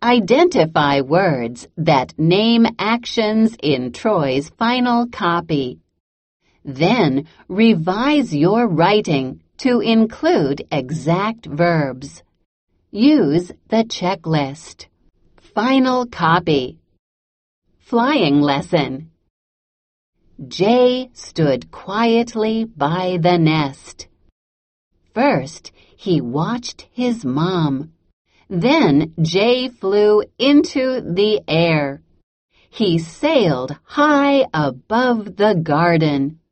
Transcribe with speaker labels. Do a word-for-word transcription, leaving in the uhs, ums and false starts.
Speaker 1: Identify words that name actions in Troy's final copy. Then revise your writing to include exact verbs. Use the checklist. Final copy. Flying lesson. Jay stood quietly by the nest. First, he watched his mom. Then Jay flew into the air. He sailed high above the garden.